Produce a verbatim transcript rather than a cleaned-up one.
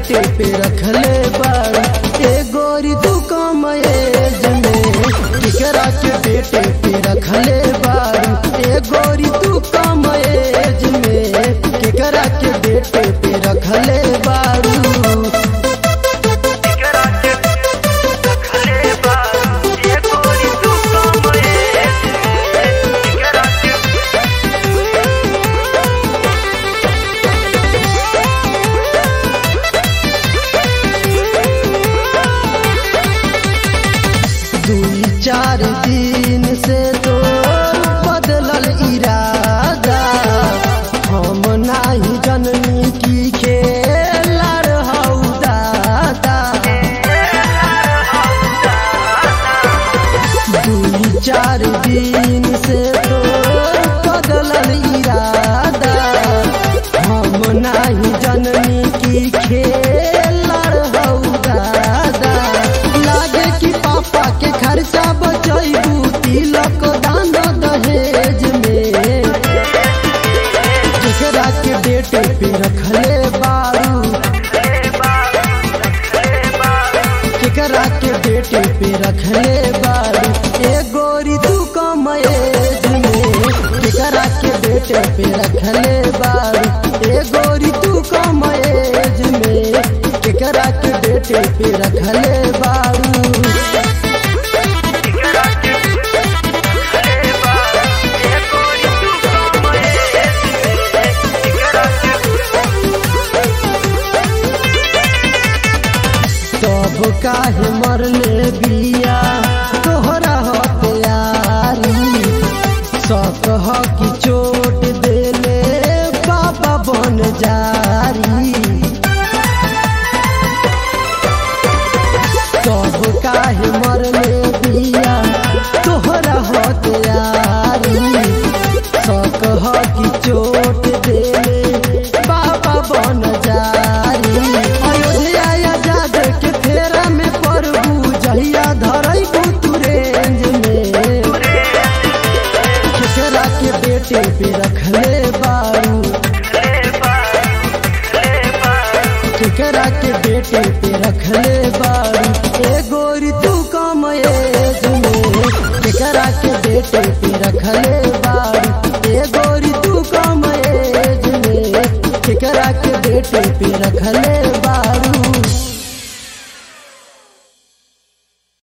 बेटे पे रखले बारू ए गोरी तू कम एज में केकरा के बेटे पे रखले बारू ए गोरी तू कम एज में केकरा के बेटे पे रखले बारू दुई चार दिन से तो बदलल इरादा हम नाही जननी की खेला रहू दादा दुई चार दिन से तो बदलल इरादा हम नाही जननी की खेला रहू दादा लागे कि पापा के खर्चा बचैबू तिलक दान दहेज में केकरा के बेटे पे रखले बारू केकरा के बेटे पे रखले बारू ए गोरी तू कम एज में केकरा के बेटे पे रखले बारू ए गोरी तू कम एज में केकरा के बेटे पे रखले बारू तब काहे मरले बिया तोहरा हथियारी सत ह की चोट देले बाबा बन जारी तब काहे मरले बिया तोहरा हथियारी सत ह की चोट देले बाबा बन जारी अयोध्या आजाद के फेरा में प्रभु जहिया धरई तू रेंज में केकरा के बेटे पे रखले बारू केकरा के बेटे पे रखले बारू ए गोरी तू कम एज में केकरा के बेटे पे रखले बारू